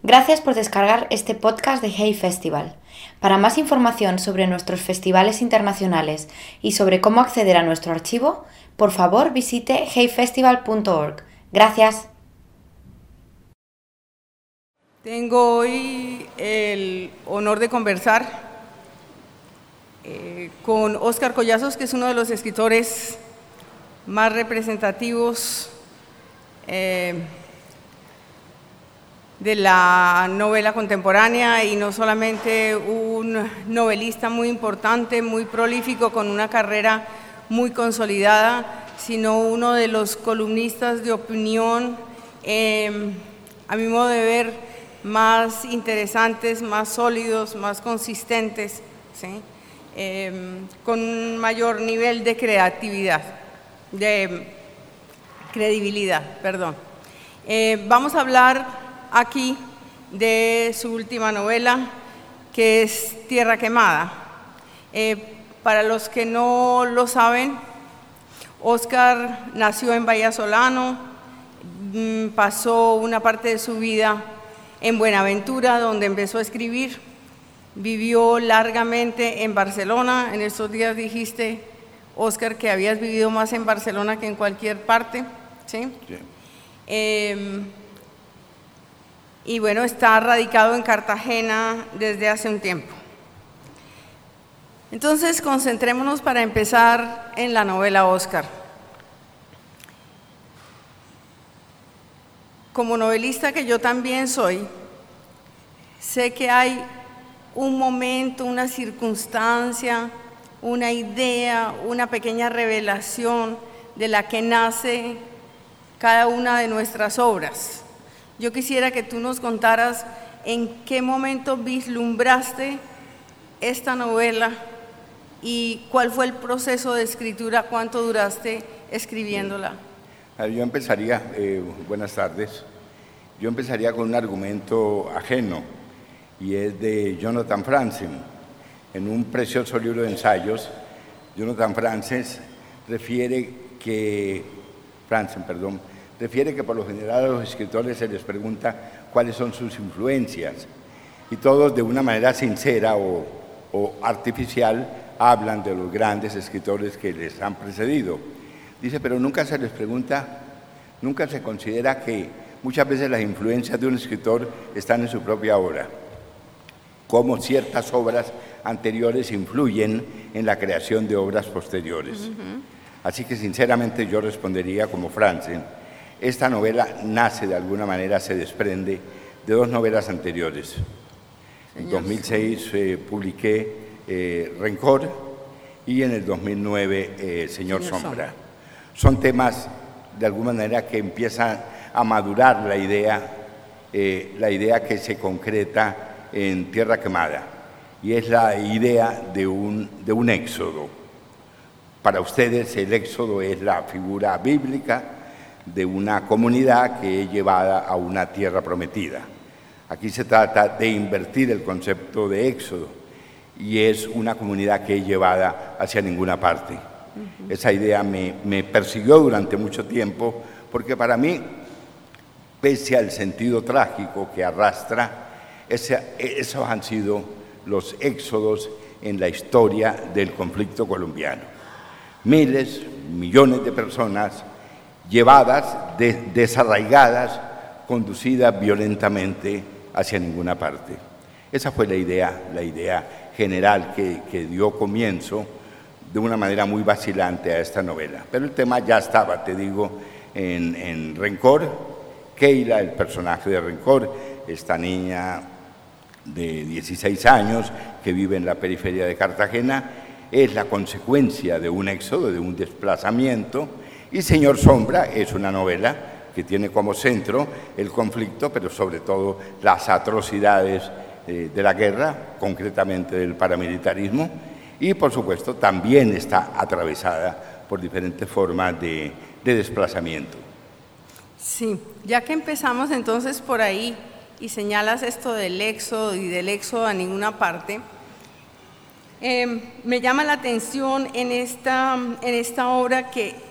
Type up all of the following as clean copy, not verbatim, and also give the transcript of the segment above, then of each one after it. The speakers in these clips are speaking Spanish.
Gracias por descargar este podcast de Hey Festival. Para más información sobre nuestros festivales internacionales y sobre cómo acceder a nuestro archivo, por favor visite heyfestival.org. Gracias. Tengo hoy el honor de conversar con Óscar Collazos, que es uno de los escritores más representativos de la novela contemporánea, y no solamente un novelista muy importante, muy prolífico, con una carrera muy consolidada, sino uno de los columnistas de opinión, a mi modo de ver, más interesantes, más sólidos, más consistentes, ¿sí? Con un mayor nivel de credibilidad. Vamos a hablar aquí de su última novela, que es Tierra Quemada. Para los que no lo saben, Óscar nació en Vallasolano, pasó una parte de su vida en Buenaventura, donde empezó a escribir, vivió largamente en Barcelona. En estos días dijiste, Óscar, que habías vivido más en Barcelona que en cualquier parte, ¿sí? Sí. Y bueno, está radicado en Cartagena desde hace un tiempo. Entonces, concentrémonos para empezar en la novela Óscar. Como novelista que yo también soy, sé que hay un momento, una circunstancia, una idea, una pequeña revelación de la que nace cada una de nuestras obras. Yo quisiera que tú nos contaras en qué momento vislumbraste esta novela y cuál fue el proceso de escritura, cuánto duraste escribiéndola. Yo empezaría, buenas tardes, yo empezaría con un argumento ajeno, y es de Jonathan Franzen. En un precioso libro de ensayos, Jonathan Franzen refiere que por lo general a los escritores se les pregunta cuáles son sus influencias, y todos de una manera sincera o artificial hablan de los grandes escritores que les han precedido. Dice, pero nunca se les pregunta, nunca se considera que muchas veces las influencias de un escritor están en su propia obra, cómo ciertas obras anteriores influyen en la creación de obras posteriores. Así que sinceramente yo respondería como Franzen. Esta novela nace de alguna manera, se desprende de dos novelas anteriores. En 2006 publiqué Rencor, y en el 2009 Señor Sombra. Son temas de alguna manera que empiezan a madurar la idea que se concreta en Tierra Quemada, y es la idea de un éxodo. Para ustedes el éxodo es la figura bíblica de una comunidad que es llevada a una tierra prometida. Aquí se trata de invertir el concepto de éxodo, y es una comunidad que es llevada hacia ninguna parte. Esa idea me persiguió durante mucho tiempo, porque para mí, pese al sentido trágico que arrastra, esos han sido los éxodos en la historia del conflicto colombiano. Miles, millones de personas llevadas, desarraigadas, conducidas violentamente hacia ninguna parte. Esa fue la idea general que dio comienzo de una manera muy vacilante a esta novela. Pero el tema ya estaba, te digo, en Rencor. Keila, el personaje de Rencor, esta niña de 16 años que vive en la periferia de Cartagena, es la consecuencia de un éxodo, de un desplazamiento. Y Señor Sombra es una novela que tiene como centro el conflicto, pero sobre todo las atrocidades de la guerra, concretamente del paramilitarismo, y por supuesto también está atravesada por diferentes formas de desplazamiento. Sí, ya que empezamos entonces por ahí y señalas esto del éxodo y del éxodo a ninguna parte, me llama la atención en esta obra que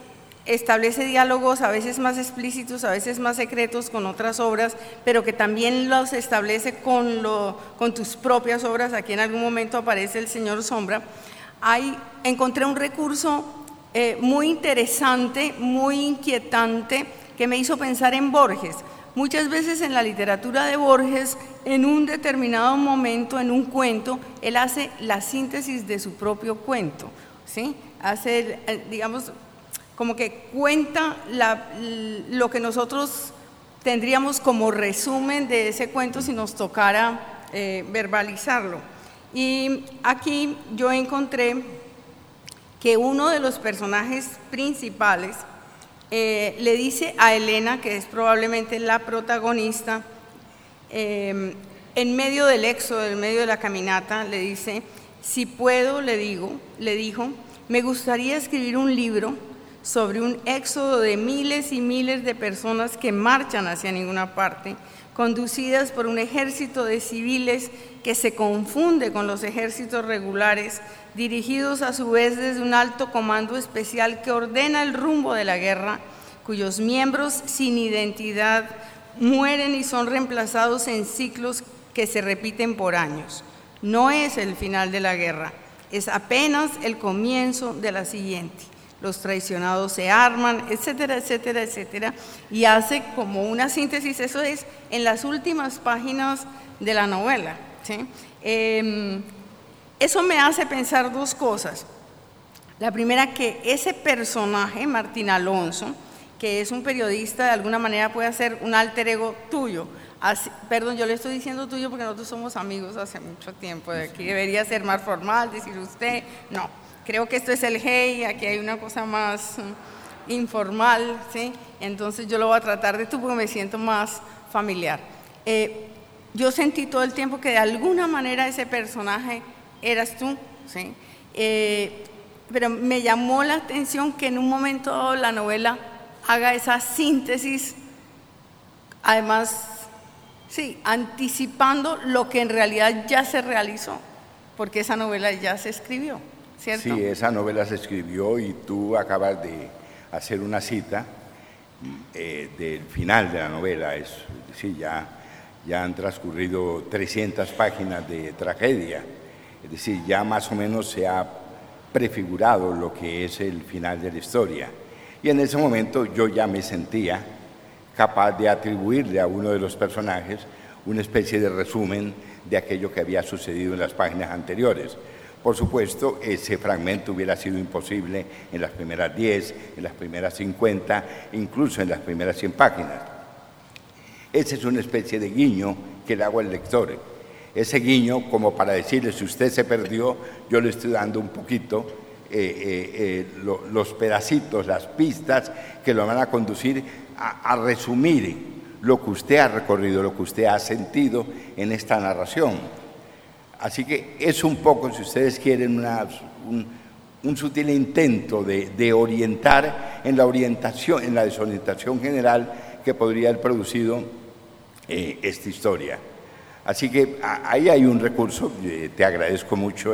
establece diálogos a veces más explícitos, a veces más secretos con otras obras, pero que también los establece con tus propias obras. Aquí en algún momento aparece el señor Sombra. Encontré un recurso muy interesante, muy inquietante, que me hizo pensar en Borges. Muchas veces en la literatura de Borges, en un determinado momento, en un cuento, él hace la síntesis de su propio cuento, ¿sí? Hace, digamos, como que cuenta lo que nosotros tendríamos como resumen de ese cuento si nos tocara verbalizarlo. Y aquí yo encontré que uno de los personajes principales le dice a Elena, que es probablemente la protagonista, en medio del éxodo, en medio de la caminata, le dice: si puedo, le dijo, me gustaría escribir un libro sobre un éxodo de miles y miles de personas que marchan hacia ninguna parte, conducidas por un ejército de civiles que se confunde con los ejércitos regulares, dirigidos a su vez desde un alto comando especial que ordena el rumbo de la guerra, cuyos miembros sin identidad mueren y son reemplazados en ciclos que se repiten por años. No es el final de la guerra, es apenas el comienzo de la siguiente. Los traicionados se arman, etcétera, etcétera, etcétera, y hace como una síntesis. Eso es en las últimas páginas de la novela, ¿sí? Eso me hace pensar dos cosas. La primera, que ese personaje, Martín Alonso, que es un periodista, de alguna manera puede ser un alter ego tuyo. Perdón, yo le estoy diciendo tuyo porque nosotros somos amigos hace mucho tiempo. De aquí debería ser más formal, decir usted, no. Creo que esto es el hey, aquí hay una cosa más informal, ¿sí? Entonces yo lo voy a tratar de tú porque me siento más familiar. Yo sentí todo el tiempo que de alguna manera ese personaje eras tú, ¿sí? Pero me llamó la atención que en un momento dado la novela haga esa síntesis, además, sí, anticipando lo que en realidad ya se realizó, porque esa novela ya se escribió, ¿cierto? Sí, esa novela se escribió y tú acabas de hacer una cita del final de la novela. Sí, ya han transcurrido 300 páginas de tragedia, es decir, ya más o menos se ha prefigurado lo que es el final de la historia. Y en ese momento yo ya me sentía capaz de atribuirle a uno de los personajes una especie de resumen de aquello que había sucedido en las páginas anteriores. Por supuesto, ese fragmento hubiera sido imposible en las primeras 10, en las primeras 50, incluso en las primeras 100 páginas. Ese es una especie de guiño que le hago al lector. Ese guiño, como para decirle, si usted se perdió, yo le estoy dando un poquito los pedacitos, las pistas que lo van a conducir a resumir lo que usted ha recorrido, lo que usted ha sentido en esta narración. Así que es un poco, si ustedes quieren, un sutil intento de orientar en la orientación, en la desorientación general que podría haber producido esta historia. Así que ahí hay un recurso. Te agradezco mucho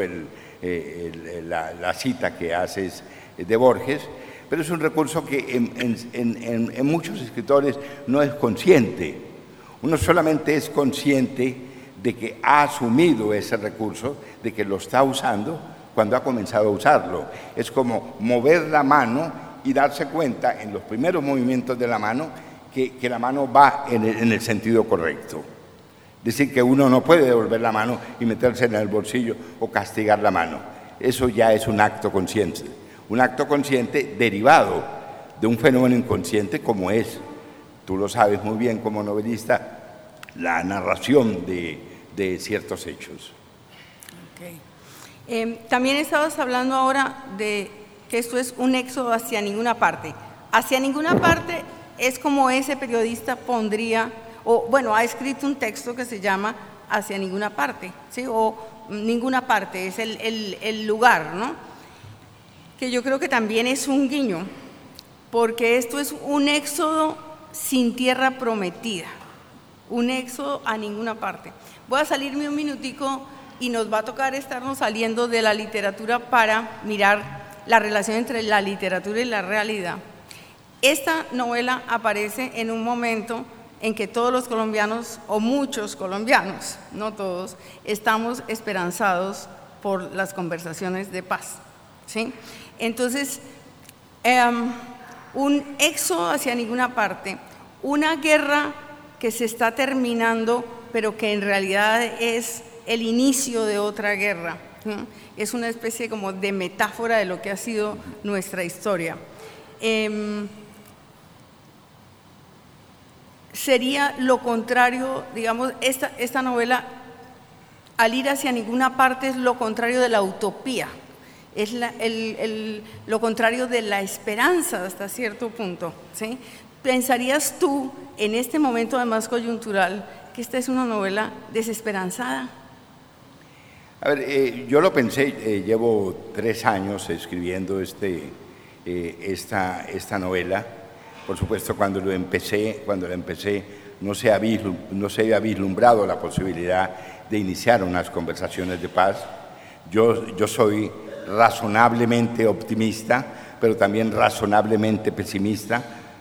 la cita que haces de Borges, pero es un recurso que en muchos escritores no es consciente. Uno solamente es consciente de que ha asumido ese recurso, de que lo está usando cuando ha comenzado a usarlo. Es como mover la mano y darse cuenta en los primeros movimientos de la mano que la mano va en el sentido correcto. Es decir, que uno no puede devolver la mano y meterse en el bolsillo o castigar la mano. Eso ya es un acto consciente derivado de un fenómeno inconsciente como es, tú lo sabes muy bien como novelista, la narración de ciertos hechos. Okay. También estabas hablando ahora de que esto es un éxodo hacia ninguna parte. Hacia ninguna parte es como ese periodista pondría, o bueno, ha escrito un texto que se llama Hacia ninguna parte, ¿sí? O ninguna parte, es el lugar, ¿no? Que yo creo que también es un guiño, porque esto es un éxodo sin tierra prometida, un éxodo a ninguna parte. Voy a salirme un minutico y nos va a tocar estarnos saliendo de la literatura para mirar la relación entre la literatura y la realidad. Esta novela aparece en un momento en que todos los colombianos, o muchos colombianos, no todos, estamos esperanzados por las conversaciones de paz, ¿sí? Entonces, un éxodo hacia ninguna parte, una guerra que se está terminando, pero que en realidad es el inicio de otra guerra, ¿sí? Es una especie como de metáfora de lo que ha sido nuestra historia. Sería lo contrario, digamos, esta novela, al ir hacia ninguna parte, es lo contrario de la utopía, es lo contrario de la esperanza hasta cierto punto, ¿sí? ¿Pensarías tú, en este momento además coyuntural, que esta es una novela desesperanzada? A ver, yo lo pensé, llevo 3 años escribiendo esta novela. Por supuesto, cuando la empecé no se había vislumbrado la posibilidad de iniciar unas conversaciones de paz. Yo soy razonablemente optimista, pero también razonablemente pesimista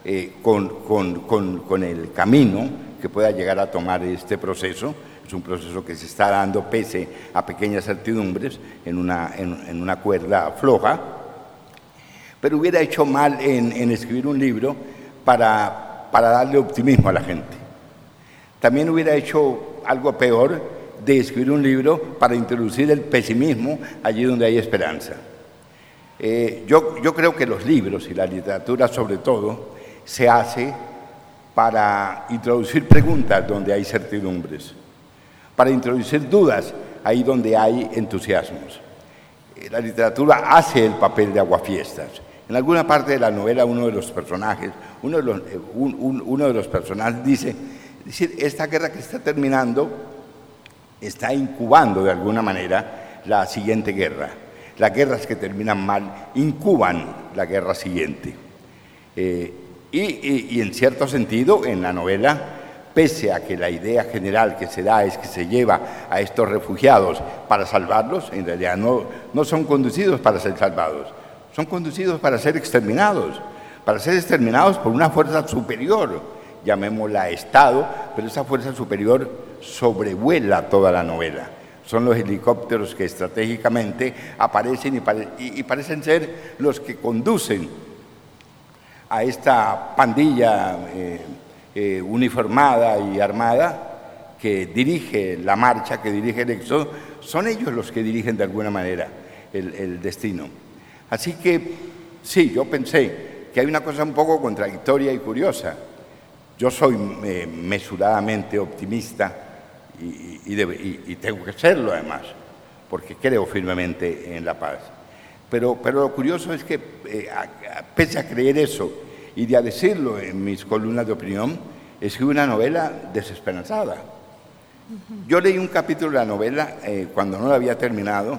con el camino que pueda llegar a tomar este proceso. Es un proceso que se está dando pese a pequeñas certidumbres en una cuerda floja. Pero hubiera hecho mal en escribir un libro para darle optimismo a la gente. También hubiera hecho algo peor de escribir un libro para introducir el pesimismo allí donde hay esperanza. Yo creo que los libros y la literatura sobre todo se hace para introducir preguntas donde hay certidumbres, para introducir dudas ahí donde hay entusiasmos. La literatura hace el papel de aguafiestas. En alguna parte de la novela uno de los personajes dice, esta guerra que está terminando está incubando de alguna manera la siguiente guerra. Las guerras que terminan mal incuban la guerra siguiente. Y en cierto sentido, en la novela, pese a que la idea general que se da es que se lleva a estos refugiados para salvarlos, en realidad no son conducidos para ser salvados, son conducidos para ser exterminados por una fuerza superior, llamémosla Estado, pero esa fuerza superior sobrevuela toda la novela. Son los helicópteros que estratégicamente aparecen y parecen ser los que conducen a esta pandilla uniformada y armada que dirige la marcha, que dirige el éxodo. Son ellos los que dirigen de alguna manera el destino. Así que sí, yo pensé que hay una cosa un poco contradictoria y curiosa. Yo soy mesuradamente optimista y tengo que serlo además, porque creo firmemente en la paz. Pero lo curioso es que, pese a creer eso y de a decirlo en mis columnas de opinión, escribí una novela desesperanzada. Yo leí un capítulo de la novela cuando no la había terminado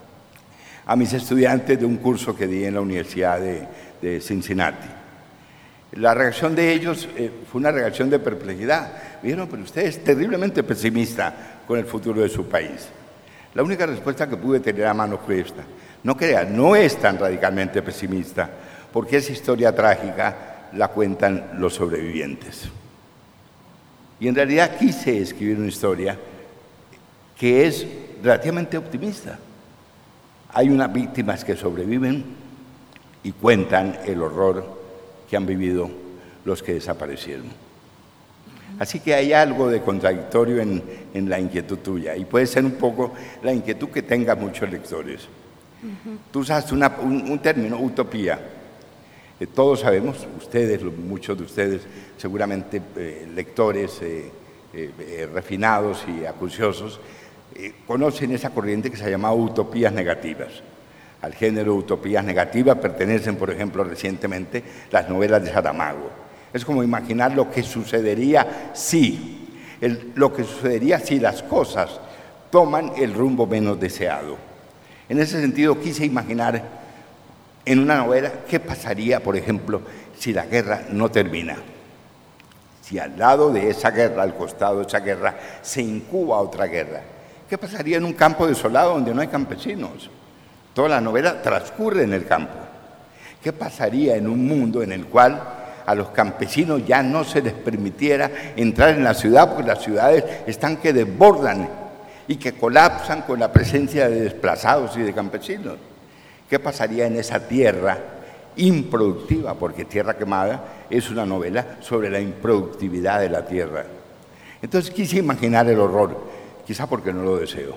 a mis estudiantes de un curso que di en la Universidad de Cincinnati. La reacción de ellos fue una reacción de perplejidad. Me dijeron, pero usted es terriblemente pesimista con el futuro de su país. La única respuesta que pude tener a mano fue esta. No crea, no es tan radicalmente pesimista, porque esa historia trágica la cuentan los sobrevivientes. Y en realidad quise escribir una historia que es relativamente optimista. Hay unas víctimas que sobreviven y cuentan el horror que han vivido los que desaparecieron. Así que hay algo de contradictorio en la inquietud tuya, y puede ser un poco la inquietud que tengan muchos lectores. Tú usaste un término, utopía. Todos sabemos, muchos de ustedes, seguramente lectores refinados y acuciosos, conocen esa corriente que se llama utopías negativas. Al género utopías negativas pertenecen, por ejemplo, recientemente las novelas de Saramago. Es como imaginar lo que sucedería si las cosas toman el rumbo menos deseado. En ese sentido, quise imaginar en una novela qué pasaría, por ejemplo, si la guerra no termina. Si al lado de esa guerra, al costado de esa guerra, se incuba otra guerra. ¿Qué pasaría en un campo desolado donde no hay campesinos? Toda la novela transcurre en el campo. ¿Qué pasaría en un mundo en el cual a los campesinos ya no se les permitiera entrar en la ciudad, porque las ciudades están que desbordan y que colapsan con la presencia de desplazados y de campesinos. ¿Qué pasaría en esa tierra improductiva? Porque Tierra Quemada es una novela sobre la improductividad de la tierra. Entonces quise imaginar el horror, quizá porque no lo deseo.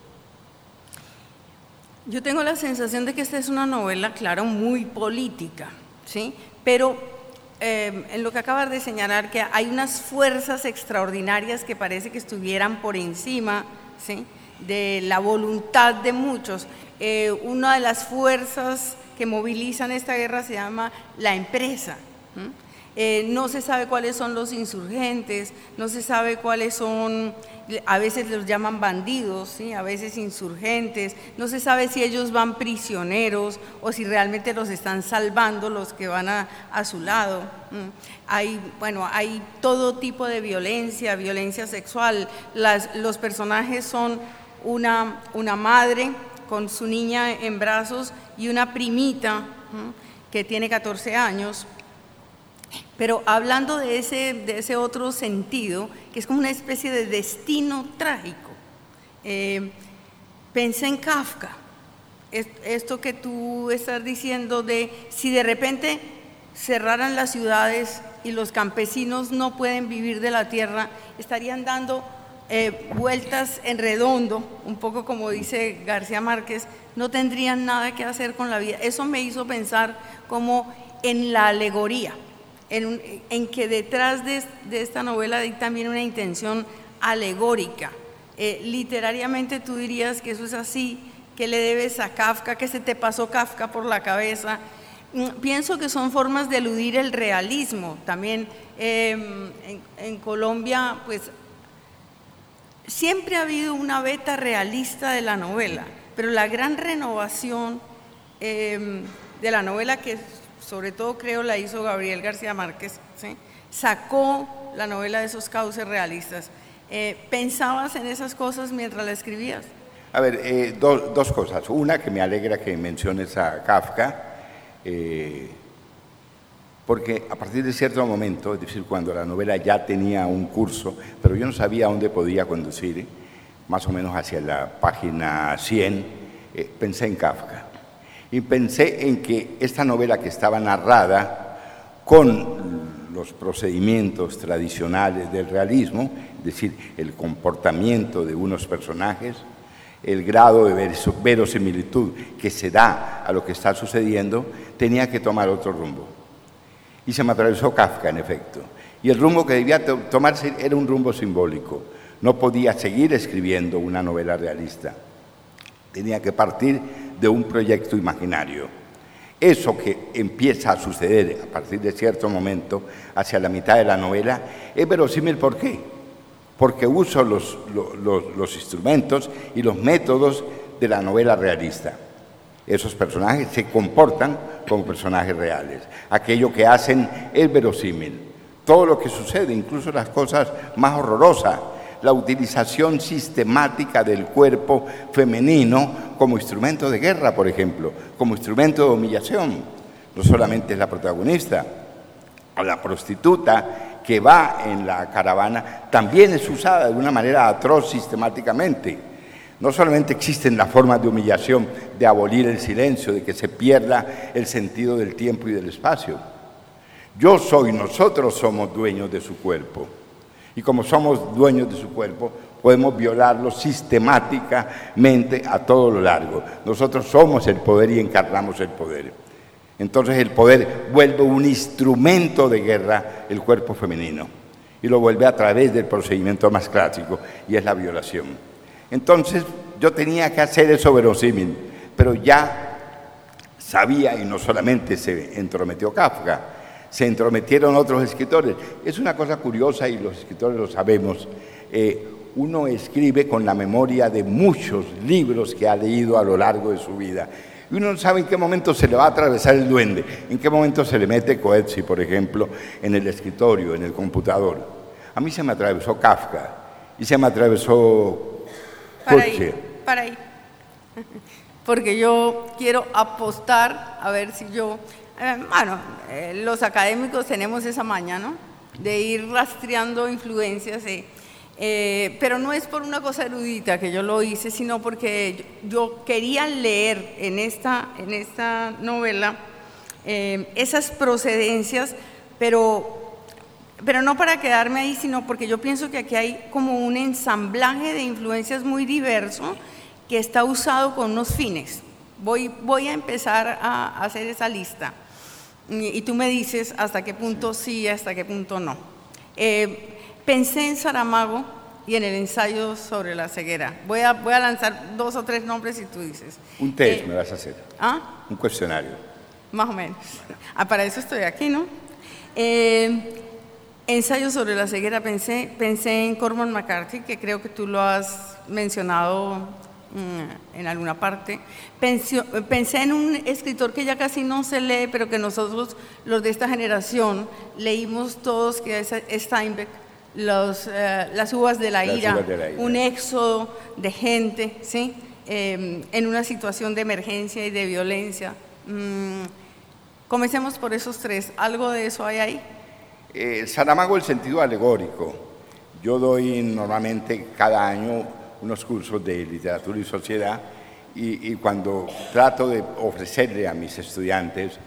Yo tengo la sensación de que esta es una novela, claro, muy política, ¿sí? Pero en lo que acabas de señalar, que hay unas fuerzas extraordinarias que parece que estuvieran por encima, ¿sí?, de la voluntad de muchos. Una de las fuerzas que movilizan esta guerra se llama la empresa. No se sabe cuáles son los insurgentes, no se sabe cuáles son, a veces los llaman bandidos, ¿sí?, a veces insurgentes, no se sabe si ellos van prisioneros o si realmente los están salvando los que van a su lado. Hay todo tipo de violencia, violencia sexual. Los personajes son una madre con su niña en brazos y una primita que tiene 14 años. Pero hablando de ese otro sentido, que es como una especie de destino trágico, pensé en Kafka, esto que tú estás diciendo de si de repente cerraran las ciudades y los campesinos no pueden vivir de la tierra, estarían dando vueltas en redondo, un poco como dice García Márquez, no tendrían nada que hacer con la vida. Eso me hizo pensar como en la alegoría, en que detrás de esta novela hay también una intención alegórica. Literariamente tú dirías que eso es así, que le debes a Kafka, que se te pasó Kafka por la cabeza. Pienso que son formas de eludir el realismo. También en Colombia, pues siempre ha habido una veta realista de la novela, pero la gran renovación de la novela, que sobre todo creo la hizo Gabriel García Márquez, ¿sí?, sacó la novela de esos cauces realistas. ¿Pensabas en esas cosas mientras la escribías? A ver, dos cosas. Una, que me alegra que menciones a Kafka, porque a partir de cierto momento, es decir, cuando la novela ya tenía un curso, pero yo no sabía a dónde podía conducir, más o menos hacia la página 100, pensé en Kafka. Y pensé en que esta novela, que estaba narrada con los procedimientos tradicionales del realismo, es decir, el comportamiento de unos personajes, el grado de verosimilitud que se da a lo que está sucediendo, tenía que tomar otro rumbo. Y se me atravesó Kafka, en efecto. Y el rumbo que debía tomarse era un rumbo simbólico. No podía seguir escribiendo una novela realista. Tenía que partir de un proyecto imaginario. Eso que empieza a suceder a partir de cierto momento, hacia la mitad de la novela, es verosímil. ¿Por qué? Porque uso los instrumentos y los métodos de la novela realista. Esos personajes se comportan como personajes reales. Aquello que hacen es verosímil. Todo lo que sucede, incluso las cosas más horrorosas, la utilización sistemática del cuerpo femenino como instrumento de guerra, por ejemplo, como instrumento de humillación. No solamente es la protagonista, la prostituta que va en la caravana también es usada de una manera atroz sistemáticamente. No solamente existen las formas de humillación, de abolir el silencio, de que se pierda el sentido del tiempo y del espacio. Nosotros somos dueños de su cuerpo. Y como somos dueños de su cuerpo, podemos violarlo sistemáticamente a todo lo largo. Nosotros somos el poder y encarnamos el poder. Entonces el poder vuelve un instrumento de guerra el cuerpo femenino y lo vuelve a través del procedimiento más clásico, y es la violación. Entonces yo tenía que hacer eso verosímil, pero ya sabía, y no solamente se entrometió Kafka, se entrometieron otros escritores. Es una cosa curiosa, y los escritores lo sabemos. Uno escribe con la memoria de muchos libros que ha leído a lo largo de su vida. Y uno no sabe en qué momento se le va a atravesar el duende, en qué momento se le mete Coetzee, por ejemplo, en el escritorio, en el computador. A mí se me atravesó Kafka y se me atravesó Para ahí. Porque yo quiero apostar a ver si yo Los académicos tenemos esa maña, ¿no?, de ir rastreando influencias, pero no es por una cosa erudita que yo lo hice, sino porque yo quería leer en esta novela esas procedencias, pero no para quedarme ahí, sino porque yo pienso que aquí hay como un ensamblaje de influencias muy diverso que está usado con unos fines. Voy a empezar a hacer esa lista y tú me dices hasta qué punto sí, hasta qué punto no. Pensé en Saramago y en el ensayo sobre la ceguera. Voy a lanzar 2 o 3 nombres y tú dices. Un test me vas a hacer. Un cuestionario. Más o menos. Para eso estoy aquí, ¿no? Ensayo sobre la ceguera, pensé en Cormac McCarthy, que creo que tú lo has mencionado en alguna parte. Pensé en un escritor que ya casi no se lee, pero que nosotros, los de esta generación, leímos todos, que es Steinbeck, Las uvas de la ira, un éxodo de gente, ¿sí?, en una situación de emergencia y de violencia. Comencemos por esos 3. ¿Algo de eso hay ahí? Saramago, el sentido alegórico. Yo doy normalmente cada año unos cursos de literatura y sociedad y cuando trato de ofrecerle a mis estudiantes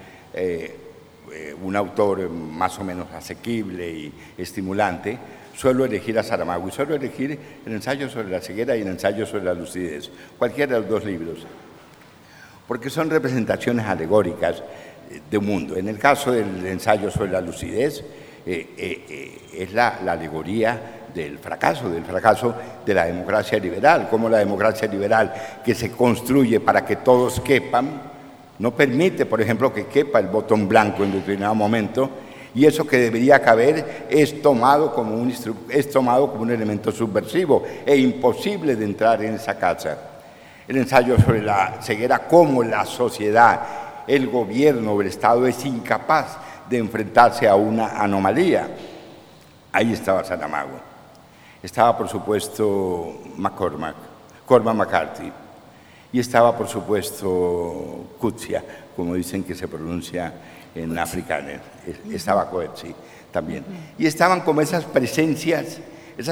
un autor más o menos asequible y estimulante, suelo elegir a Saramago y suelo elegir el ensayo sobre la ceguera y el ensayo sobre la lucidez, cualquiera de los 2 libros, porque son representaciones alegóricas de un mundo. En el caso del ensayo sobre la lucidez, es la alegoría del fracaso de la democracia liberal, como la democracia liberal, que se construye para que todos quepan, no permite, por ejemplo, que quepa el botón blanco en determinado momento, y eso que debería caber es tomado como un elemento subversivo e imposible de entrar en esa casa. El ensayo sobre la ceguera, como la sociedad, el gobierno o el Estado es incapaz de enfrentarse a una anomalía. Ahí estaba Saramago. Estaba, por supuesto, Cormac McCarthy. Y estaba, por supuesto, Coetzee, como dicen que se pronuncia en africano. Estaba Coetzee también. Y estaban como esas presencias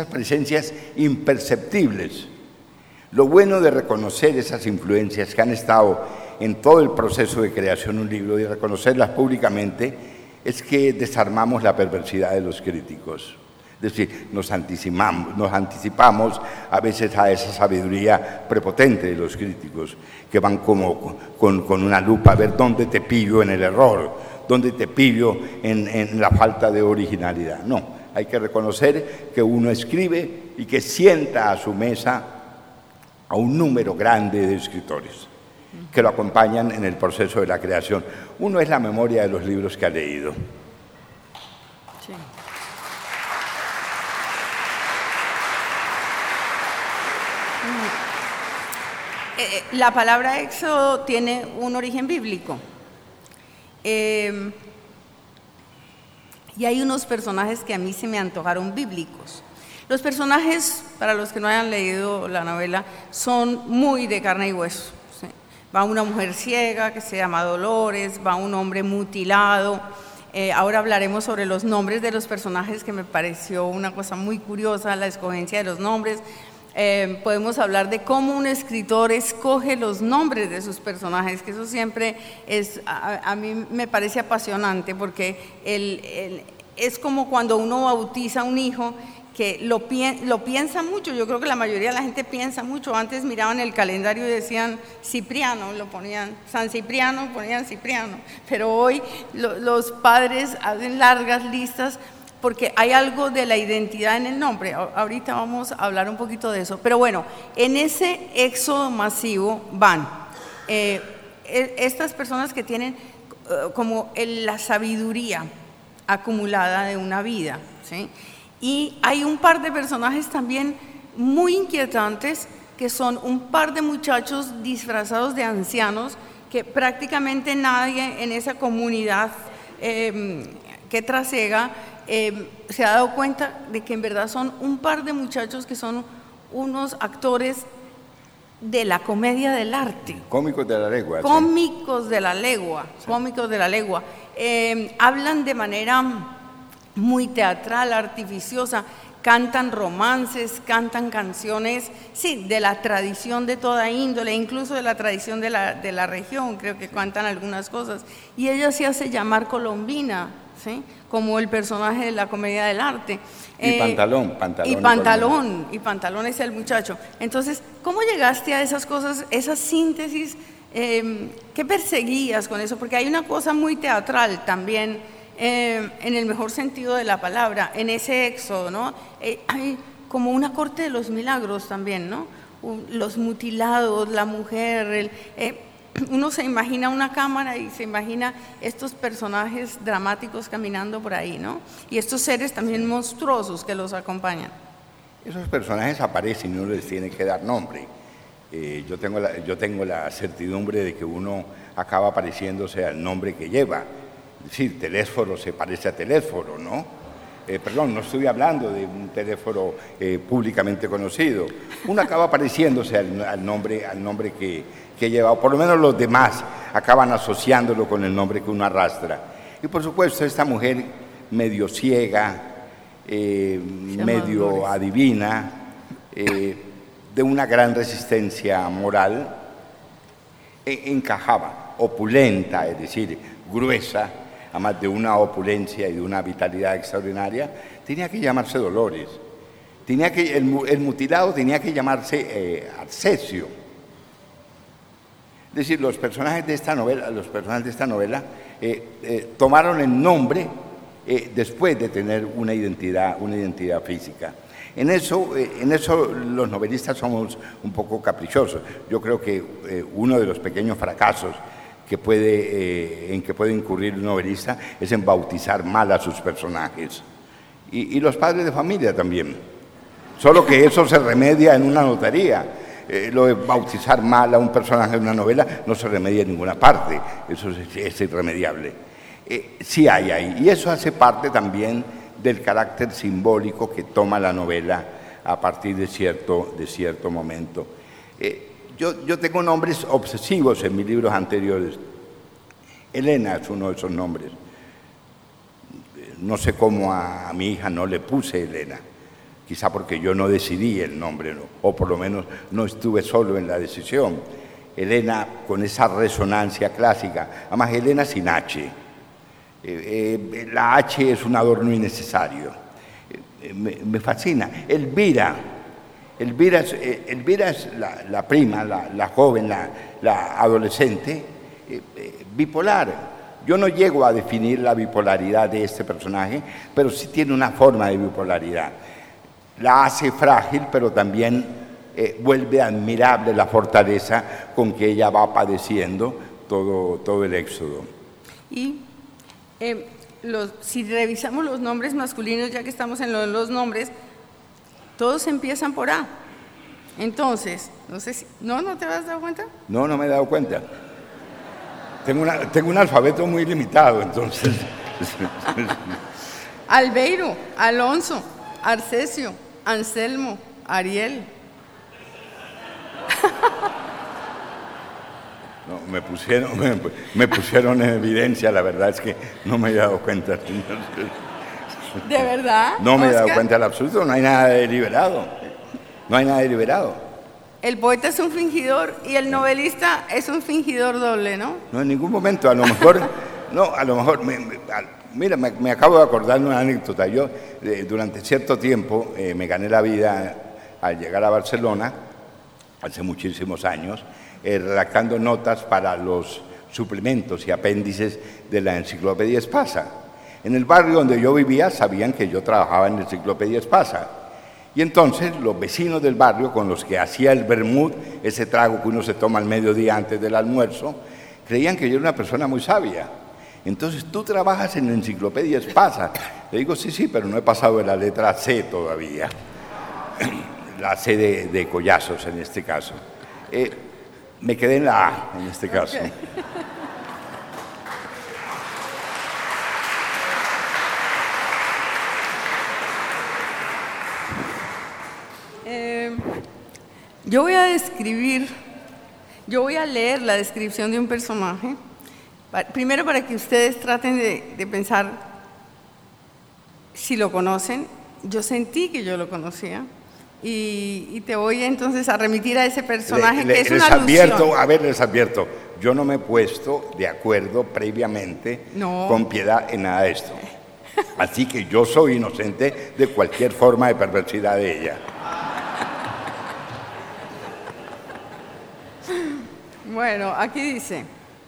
imperceptibles. Lo bueno de reconocer esas influencias que han estado en todo el proceso de creación de un libro y reconocerlas públicamente es que desarmamos la perversidad de los críticos. Es decir, nos anticipamos a veces a esa sabiduría prepotente de los críticos, que van como con una lupa a ver dónde te pillo en el error, dónde te pillo en la falta de originalidad. No, hay que reconocer que uno escribe y que sienta a su mesa a un número grande de escritores que lo acompañan en el proceso de la creación. Uno es la memoria de los libros que ha leído. Sí. La palabra éxodo tiene un origen bíblico. Y hay unos personajes que a mí se me antojaron bíblicos. Los personajes, para los que no hayan leído la novela, son muy de carne y hueso. ¿Sí? Va una mujer ciega que se llama Dolores, va un hombre mutilado. Ahora hablaremos sobre los nombres de los personajes, que me pareció una cosa muy curiosa, la escogencia de los nombres. Podemos hablar de cómo un escritor escoge los nombres de sus personajes, que eso siempre es, a mí me parece apasionante, porque es como cuando uno bautiza a un hijo, que lo piensa mucho. Yo creo que la mayoría de la gente piensa mucho. Antes miraban el calendario y decían Cipriano, lo ponían San Cipriano, ponían Cipriano, pero hoy los padres hacen largas listas porque hay algo de la identidad en el nombre. Ahorita vamos a hablar un poquito de eso. Pero bueno, en ese éxodo masivo van estas personas que tienen como la sabiduría acumulada de una vida, ¿sí? Y hay un par de personajes también muy inquietantes, que son un par de muchachos disfrazados de ancianos, que prácticamente nadie en esa comunidad que trasiega se ha dado cuenta de que en verdad son un par de muchachos que son unos actores de la comedia del arte. Cómicos de la legua. Cómicos de la legua, sí. Cómicos de la legua. Hablan de manera muy teatral, artificiosa, cantan romances, cantan canciones, sí, de la tradición de toda índole, incluso de la tradición de la región, creo que cantan algunas cosas. Y ella se hace llamar Colombina, ¿sí? Como el personaje de la comedia del arte. Y Pantalón es el muchacho. Entonces, ¿cómo llegaste a esas cosas, esas síntesis? ¿Qué perseguías con eso? Porque hay una cosa muy teatral también, en el mejor sentido de la palabra, en ese éxodo, ¿no? Hay como una corte de los milagros también, ¿no? Los mutilados, la mujer, uno se imagina una cámara y se imagina estos personajes dramáticos caminando por ahí, ¿no? Y estos seres también monstruosos que los acompañan. Esos personajes aparecen y uno les tiene que dar nombre. Yo tengo la certidumbre de que uno acaba pareciéndose al nombre que lleva. Es decir, Telésforo se parece a Telésforo, ¿no? Perdón, no estoy hablando de un Telésforo públicamente conocido. Uno acaba pareciéndose al nombre que lleva, o por lo menos los demás acaban asociándolo con el nombre que uno arrastra. Y por supuesto, esta mujer medio ciega, medio adivina, de una gran resistencia moral, encajaba, opulenta, es decir, gruesa, además de una opulencia y de una vitalidad extraordinaria, tenía que llamarse Dolores. El mutilado tenía que llamarse Arcesio. Es decir, los personajes de esta novela tomaron el nombre después de tener una identidad física. En eso los novelistas somos un poco caprichosos. Yo creo que uno de los pequeños fracasos en que puede incurrir un novelista es en bautizar mal a sus personajes. Y los padres de familia también. Solo que eso se remedia en una notaría. Lo de bautizar mal a un personaje de una novela no se remedia en ninguna parte. Eso es irremediable. Sí hay ahí. Y eso hace parte también del carácter simbólico que toma la novela a partir de cierto momento. Yo tengo nombres obsesivos en mis libros anteriores. Elena es uno de esos nombres. No sé cómo a mi hija no le puse Elena, quizá porque yo no decidí el nombre, ¿no? O por lo menos no estuve solo en la decisión. Elena con esa resonancia clásica, además Elena sin H. La H es un adorno innecesario. Me fascina. Elvira es la prima, la joven, la adolescente, bipolar. Yo no llego a definir la bipolaridad de este personaje, pero sí tiene una forma de bipolaridad. La hace frágil, pero también vuelve admirable la fortaleza con que ella va padeciendo todo el éxodo. Y si revisamos los nombres masculinos, ya que estamos en los nombres, todos empiezan por A. Entonces, no sé si... ¿No te has dado cuenta? No me he dado cuenta. Tengo un alfabeto muy limitado, entonces... Albeiro, Alonso, Arcesio, Anselmo, Ariel. No, me pusieron en evidencia, la verdad es que no me he dado cuenta. ¿De verdad? No me he dado cuenta en absoluto, no hay nada deliberado. No hay nada deliberado. El poeta es un fingidor y el novelista es un fingidor doble, ¿no? No, en ningún momento, a lo mejor, mira, me acabo de acordar de una anécdota. Yo durante cierto tiempo me gané la vida al llegar a Barcelona, hace muchísimos años, redactando notas para los suplementos y apéndices de la Enciclopedia Espasa. En el barrio donde yo vivía sabían que yo trabajaba en la Enciclopedia Espasa. Y entonces los vecinos del barrio con los que hacía el vermut, ese trago que uno se toma al mediodía antes del almuerzo, creían que yo era una persona muy sabia. Entonces, ¿tú trabajas en la Enciclopedia Espasa? Le digo, sí, pero no he pasado de la letra C todavía. La C de Collazos en este caso. Me quedé en la A en este caso. Okay. Yo voy a leer la descripción de un personaje, primero para que ustedes traten de pensar si lo conocen. Yo sentí que yo lo conocía y te voy entonces a remitir a ese personaje que es una alusión. Les advierto, yo no me he puesto de acuerdo previamente con Piedad en nada de esto. Así que yo soy inocente de cualquier forma de perversidad de ella. Bueno, aquí dice: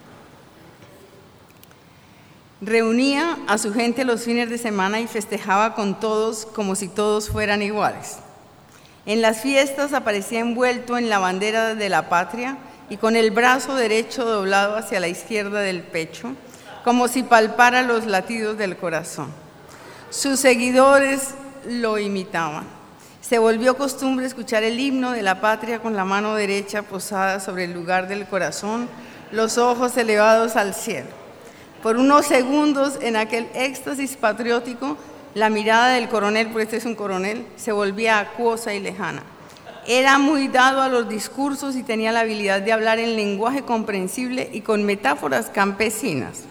reunía a su gente los fines de semana y festejaba con todos como si todos fueran iguales. En las fiestas aparecía envuelto en la bandera de la patria y con el brazo derecho doblado hacia la izquierda del pecho, como si palpara los latidos del corazón. Sus seguidores lo imitaban. Se volvió costumbre escuchar el himno de la patria con la mano derecha posada sobre el lugar del corazón, los ojos elevados al cielo. Por unos segundos, en aquel éxtasis patriótico, la mirada del coronel, porque este es un coronel, se volvía acuosa y lejana. Era muy dado a los discursos y tenía la habilidad de hablar en lenguaje comprensible y con metáforas campesinas.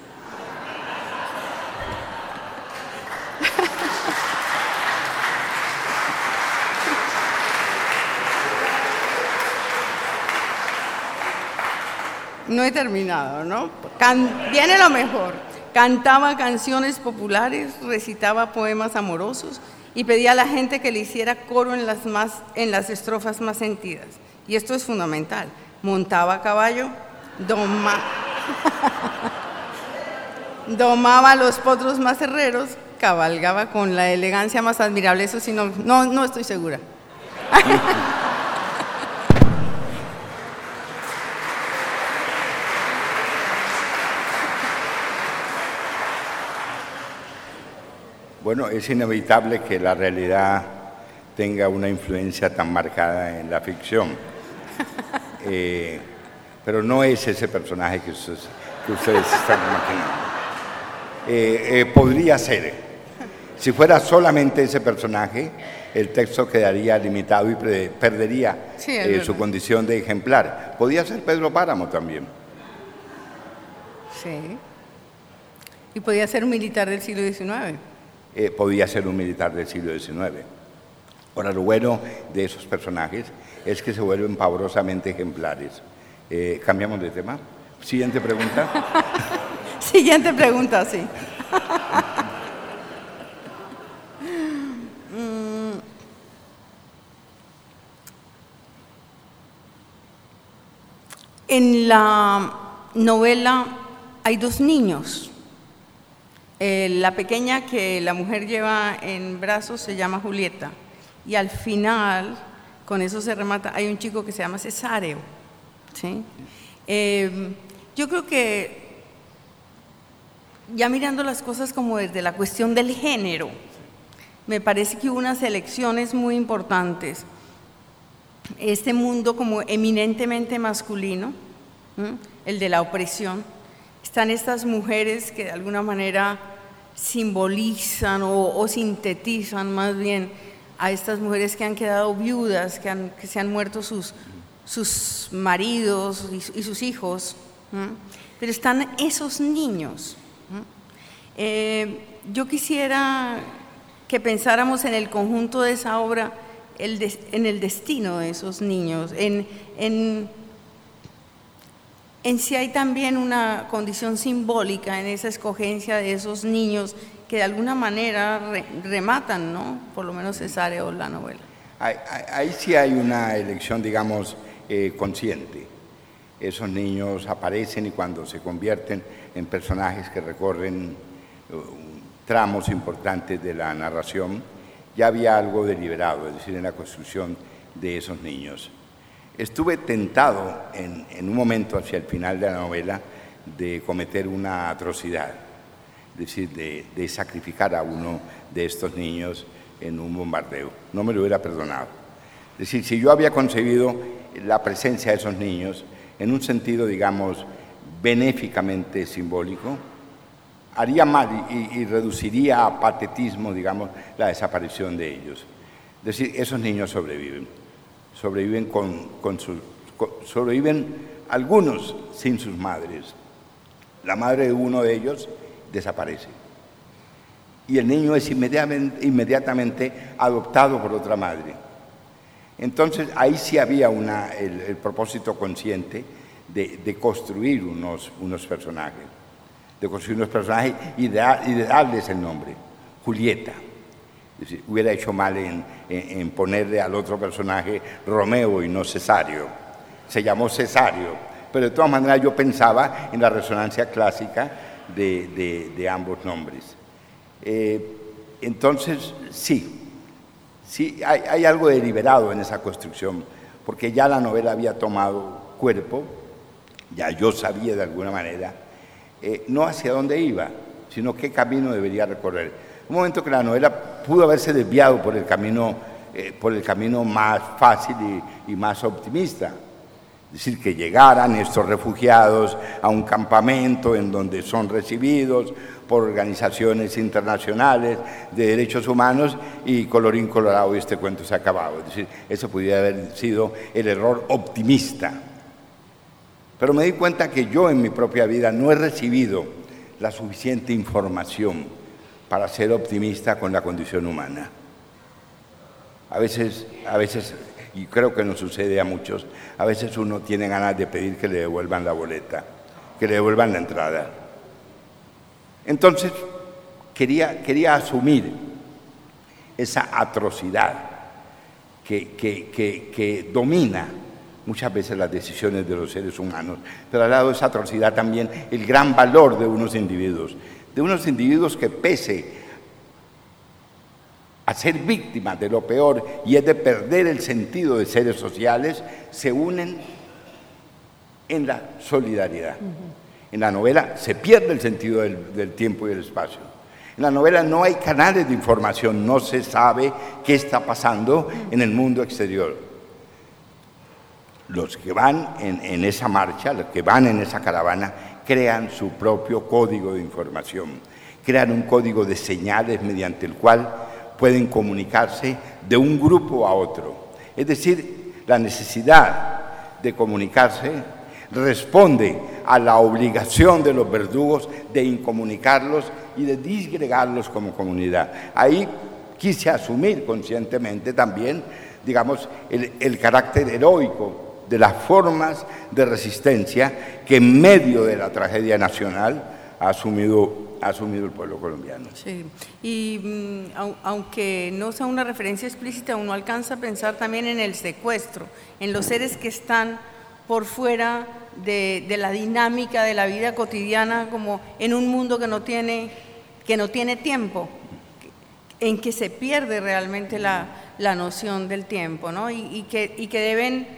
No he terminado, ¿no? Viene lo mejor. Cantaba canciones populares, recitaba poemas amorosos y pedía a la gente que le hiciera coro en las estrofas más sentidas. Y esto es fundamental. Montaba a caballo, domaba a los potros más herreros, cabalgaba con la elegancia más admirable. Eso sí, no estoy segura. Bueno, es inevitable que la realidad tenga una influencia tan marcada en la ficción. Pero no es ese personaje que ustedes están imaginando. Podría ser. Si fuera solamente ese personaje, el texto quedaría limitado y perdería su condición de ejemplar. Podía ser Pedro Páramo también. Sí. Y podía ser un militar del siglo XIX. Podía ser un militar del siglo XIX. Ahora, lo bueno de esos personajes es que se vuelven pavorosamente ejemplares. ¿Cambiamos de tema? Siguiente pregunta. Siguiente pregunta, sí. En la novela hay dos niños. La pequeña que la mujer lleva en brazos se llama Julieta y al final, con eso se remata, hay un chico que se llama Cesáreo, ¿sí? Yo creo que ya mirando las cosas como desde la cuestión del género, me parece que hubo unas elecciones muy importantes. Este mundo como eminentemente masculino, el de la opresión, están estas mujeres que de alguna manera simbolizan o sintetizan más bien a estas mujeres que han quedado viudas, que se han muerto sus maridos y sus hijos, pero están esos niños. Yo quisiera que pensáramos en el conjunto de esa obra, en el destino de esos niños, en si hay también una condición simbólica en esa escogencia de esos niños que de alguna manera rematan, ¿no? Por lo menos Cesáreo la novela. Ahí sí hay una elección, digamos, consciente. Esos niños aparecen y cuando se convierten en personajes que recorren tramos importantes de la narración, ya había algo deliberado, es decir, en la construcción de esos niños. Estuve tentado en un momento hacia el final de la novela de cometer una atrocidad, es decir, de sacrificar a uno de estos niños en un bombardeo. No me lo hubiera perdonado. Es decir, si yo había concebido la presencia de esos niños en un sentido, digamos, benéficamente simbólico, haría mal y reduciría a patetismo, digamos, la desaparición de ellos. Es decir, esos niños sobreviven. sobreviven algunos sin sus madres. La madre de uno de ellos desaparece y el niño es inmediatamente adoptado por otra madre. Entonces ahí sí había el propósito consciente de construir unos personajes, y de darles el nombre, Julieta. Es decir, hubiera hecho mal en ponerle al otro personaje Romeo y no Cesario. Se llamó Cesario, pero de todas maneras yo pensaba en la resonancia clásica de ambos nombres. Entonces, sí, hay algo deliberado en esa construcción, porque ya la novela había tomado cuerpo, ya yo sabía de alguna manera, no hacia dónde iba, sino qué camino debería recorrer. Un momento que la novela pudo haberse desviado por el camino más fácil y más optimista. Es decir, que llegaran estos refugiados a un campamento en donde son recibidos por organizaciones internacionales de derechos humanos y colorín colorado y este cuento se ha acabado. Es decir, eso pudiera haber sido el error optimista. Pero me di cuenta que yo en mi propia vida no he recibido la suficiente información para ser optimista con la condición humana. A veces, y creo que nos sucede a muchos, a veces uno tiene ganas de pedir que le devuelvan la boleta, que le devuelvan la entrada. Entonces, quería asumir esa atrocidad que domina muchas veces las decisiones de los seres humanos, pero al lado de esa atrocidad también el gran valor de unos individuos que pese a ser víctimas de lo peor y es de perder el sentido de seres sociales, se unen en la solidaridad. En la novela se pierde el sentido del tiempo y del espacio. En la novela no hay canales de información, no se sabe qué está pasando en el mundo exterior. Los que van en esa marcha, los que van en esa caravana, crean su propio código de información, crean un código de señales mediante el cual pueden comunicarse de un grupo a otro. Es decir, la necesidad de comunicarse responde a la obligación de los verdugos de incomunicarlos y de disgregarlos como comunidad. Ahí quise asumir conscientemente también, digamos, el carácter heroico de las formas de resistencia que en medio de la tragedia nacional ha asumido el pueblo colombiano. Sí, y aunque no sea una referencia explícita, uno alcanza a pensar también en el secuestro, en los seres que están por fuera de la dinámica de la vida cotidiana, como en un mundo que no tiene tiempo, en que se pierde realmente la noción del tiempo, ¿no? y que deben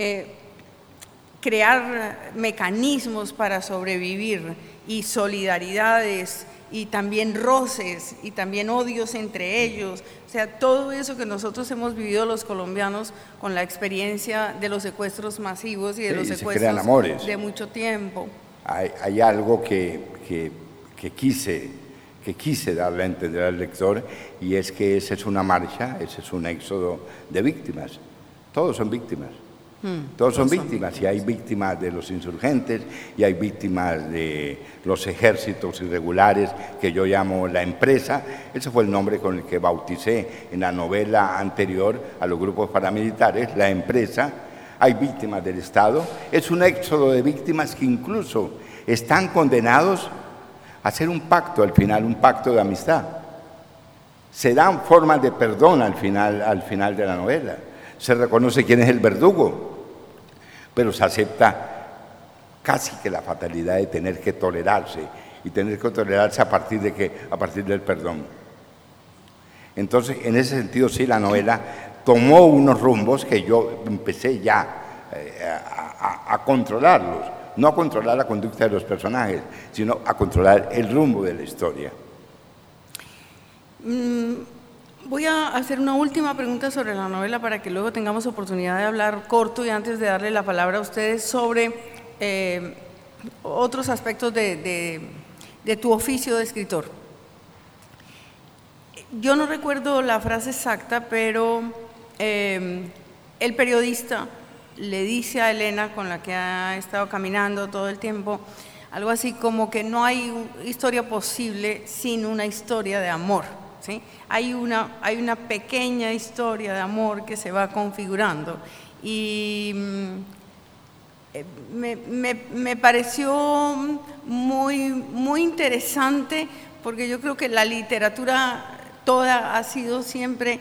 crear mecanismos para sobrevivir y solidaridades y también roces y también odios entre ellos, o sea, todo eso que nosotros hemos vivido los colombianos con la experiencia de los secuestros masivos y de los secuestros de mucho tiempo. Hay algo que quise darle a entender al lector, y es que esa es una marcha, ese es un éxodo de víctimas. Todos son víctimas. Todos son víctimas, y hay víctimas de los insurgentes y hay víctimas de los ejércitos irregulares que yo llamo la empresa. Ese fue el nombre con el que bauticé en la novela anterior a los grupos paramilitares, la empresa. Hay víctimas del Estado. Es un éxodo de víctimas que incluso están condenados a hacer un pacto al final, un pacto de amistad. Se dan formas de perdón al final de la novela. Se reconoce quién es el verdugo, pero se acepta casi que la fatalidad de tener que tolerarse, y tener que tolerarse a partir de ¿qué? A partir del perdón. Entonces, en ese sentido, sí, la novela tomó unos rumbos que yo empecé ya a controlarlos, no a controlar la conducta de los personajes, sino a controlar el rumbo de la historia. Voy a hacer una última pregunta sobre la novela para que luego tengamos oportunidad de hablar corto, y antes de darle la palabra a ustedes sobre otros aspectos de tu oficio de escritor. Yo no recuerdo la frase exacta, pero el periodista le dice a Elena, con la que ha estado caminando todo el tiempo, algo así como que no hay historia posible sin una historia de amor, ¿sí? Hay una pequeña historia de amor que se va configurando y me pareció muy interesante, porque yo creo que la literatura toda ha sido siempre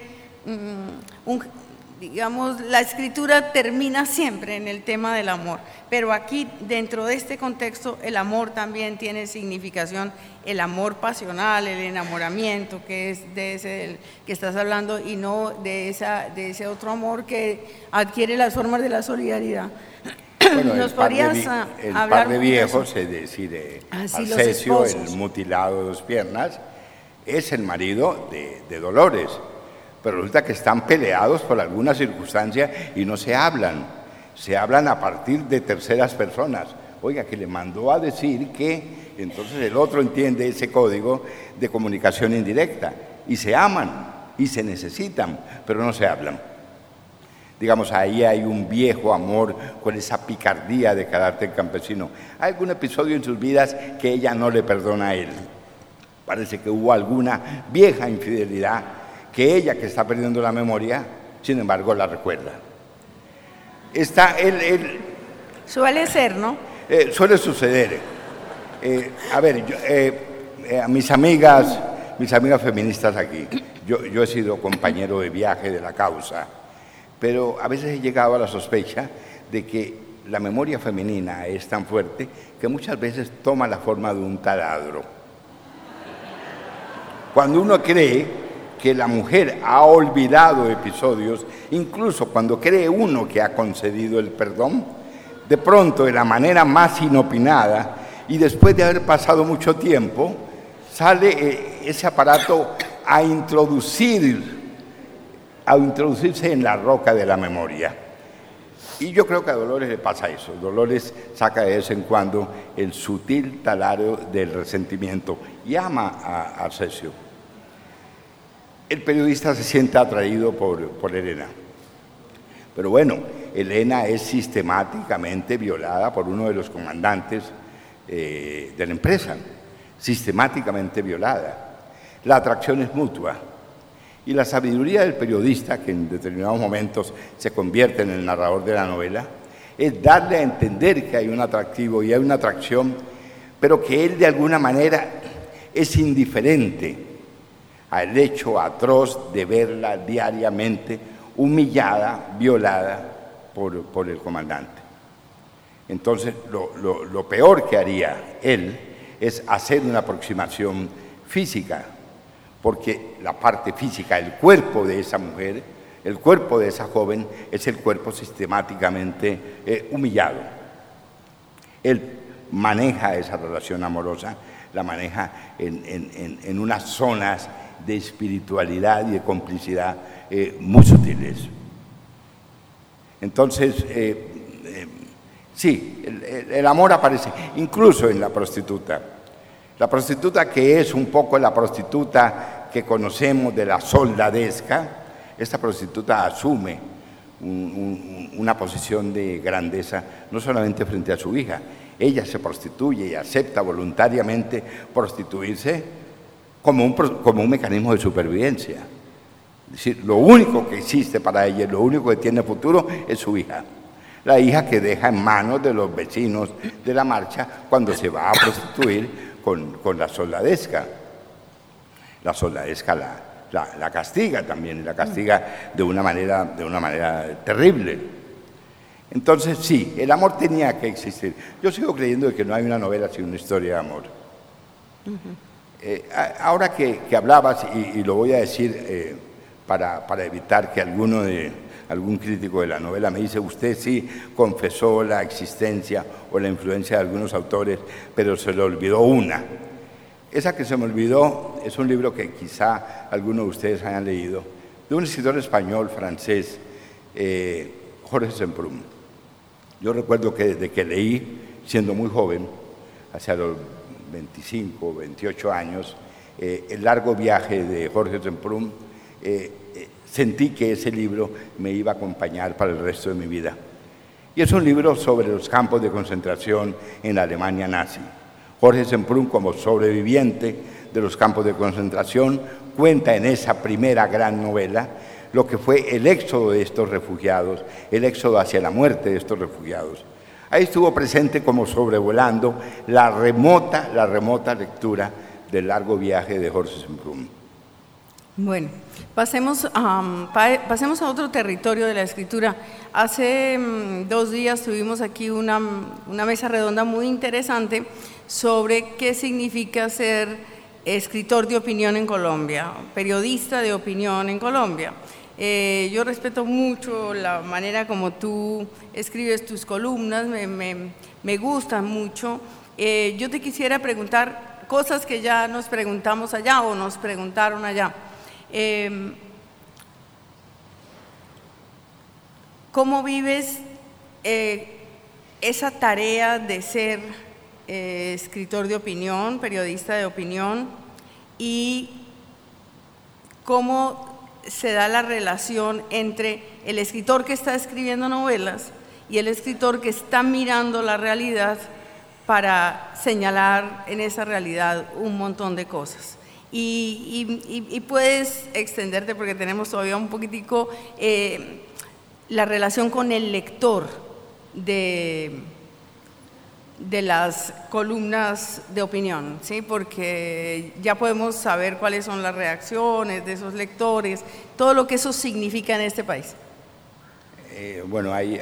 digamos, la escritura termina siempre en el tema del amor, pero aquí, dentro de este contexto, el amor también tiene significación, el amor pasional, el enamoramiento, que es de ese del que estás hablando, y no de ese otro amor que adquiere las formas de la solidaridad. Bueno, ¿Nos podrías el hablar par de viejos, es decir, Arcesio, el mutilado de 2 piernas, es el marido de Dolores, pero resulta que están peleados por alguna circunstancia y no se hablan a partir de terceras personas. Oiga, que le mandó a decir que, entonces el otro entiende ese código de comunicación indirecta, y se aman y se necesitan, pero no se hablan. Digamos, ahí hay un viejo amor con esa picardía de carácter campesino. Hay algún episodio en sus vidas que ella no le perdona a él. Parece que hubo alguna vieja infidelidad que ella, que está perdiendo la memoria, sin embargo, la recuerda. Está él suele ser, ¿no? Suele suceder. A ver, a mis amigas feministas aquí, yo he sido compañero de viaje de la causa, pero a veces he llegado a la sospecha de que la memoria femenina es tan fuerte que muchas veces toma la forma de un taladro. Cuando uno cree que la mujer ha olvidado episodios, incluso cuando cree uno que ha concedido el perdón, de pronto, de la manera más inopinada, y después de haber pasado mucho tiempo, sale ese aparato a introducirse en la roca de la memoria. Y yo creo que a Dolores le pasa eso. Dolores saca de vez en cuando el sutil taladro del resentimiento y ama a Arcesio. El periodista se siente atraído por Elena. Pero bueno, Elena es sistemáticamente violada por uno de los comandantes de la empresa. Sistemáticamente violada. La atracción es mutua. Y la sabiduría del periodista, que en determinados momentos se convierte en el narrador de la novela, es darle a entender que hay un atractivo y hay una atracción, pero que él de alguna manera es indiferente al hecho atroz de verla diariamente humillada, violada por el comandante. Entonces, lo peor que haría él es hacer una aproximación física, porque la parte física, el cuerpo de esa mujer, el cuerpo de esa joven, es el cuerpo sistemáticamente humillado. Él maneja esa relación amorosa, la maneja en unas zonas de espiritualidad y de complicidad muy sutiles. Entonces, sí, el amor aparece incluso en la prostituta. La prostituta, que es un poco la prostituta que conocemos de la soldadesca, esta prostituta asume una posición de grandeza, no solamente frente a su hija. Ella se prostituye y acepta voluntariamente prostituirse como un mecanismo de supervivencia. Es decir, lo único que existe para ella, lo único que tiene futuro es su hija. La hija que deja en manos de los vecinos de la marcha cuando se va a prostituir con la soldadesca. La soldadesca la castiga también, y la castiga de una manera terrible. Entonces, sí, el amor tenía que existir. Yo sigo creyendo de que no hay una novela sin una historia de amor. Ahora que hablabas, y lo voy a decir para evitar que algún crítico de la novela me dice, usted sí confesó la existencia o la influencia de algunos autores, pero se le olvidó una. Esa que se me olvidó es un libro que quizá algunos de ustedes hayan leído, de un escritor español, francés, Jorge Semprún. Yo recuerdo que desde que leí, siendo muy joven, hacia los 25, 28 años, El largo viaje de Jorge Semprún, sentí que ese libro me iba a acompañar para el resto de mi vida. Y es un libro sobre los campos de concentración en la Alemania nazi. Jorge Semprún, como sobreviviente de los campos de concentración, cuenta en esa primera gran novela lo que fue el éxodo de estos refugiados, el éxodo hacia la muerte de estos refugiados. Ahí estuvo presente como sobrevolando la remota lectura del largo viaje de Jorge Semprún. Bueno, pasemos a otro territorio de la escritura. Hace 2 días tuvimos aquí una mesa redonda muy interesante sobre qué significa ser escritor de opinión en Colombia, periodista de opinión en Colombia. Yo respeto mucho la manera como tú escribes tus columnas, me gustan mucho. Yo te quisiera preguntar cosas que ya nos preguntamos allá o nos preguntaron allá. ¿Cómo vives esa tarea de ser escritor de opinión, periodista de opinión, y cómo se da la relación entre el escritor que está escribiendo novelas y el escritor que está mirando la realidad para señalar en esa realidad un montón de cosas? Y puedes extenderte, porque tenemos todavía un poquitico, la relación con el lector de las columnas de opinión, ¿sí? Porque ya podemos saber cuáles son las reacciones de esos lectores, todo lo que eso significa en este país. Bueno, hay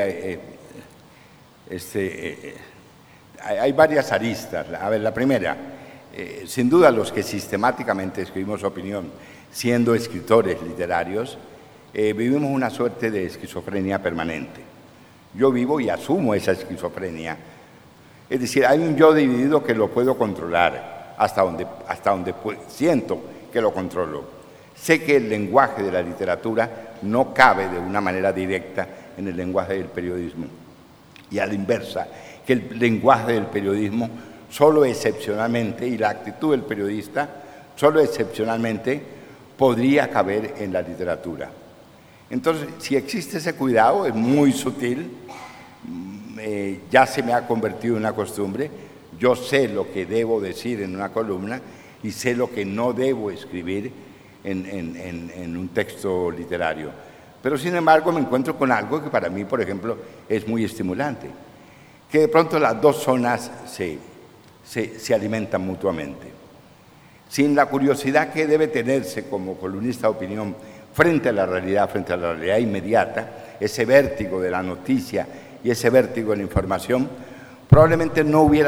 varias aristas. A ver, la primera, sin duda los que sistemáticamente escribimos opinión, siendo escritores literarios, vivimos una suerte de esquizofrenia permanente. Yo vivo y asumo esa esquizofrenia. Es decir, hay un yo dividido que lo puedo controlar hasta donde siento que lo controlo. Sé que el lenguaje de la literatura no cabe de una manera directa en el lenguaje del periodismo. Y a la inversa, que el lenguaje del periodismo solo excepcionalmente, y la actitud del periodista solo excepcionalmente, podría caber en la literatura. Entonces, si existe ese cuidado, es muy sutil, ya se me ha convertido en una costumbre. Yo sé lo que debo decir en una columna y sé lo que no debo escribir en un texto literario. Pero sin embargo me encuentro con algo que para mí, por ejemplo, es muy estimulante, que de pronto las dos zonas se alimentan mutuamente. Sin la curiosidad que debe tenerse como columnista de opinión frente a la realidad inmediata, ese vértigo de la noticia y ese vértigo de la información, probablemente no hubiera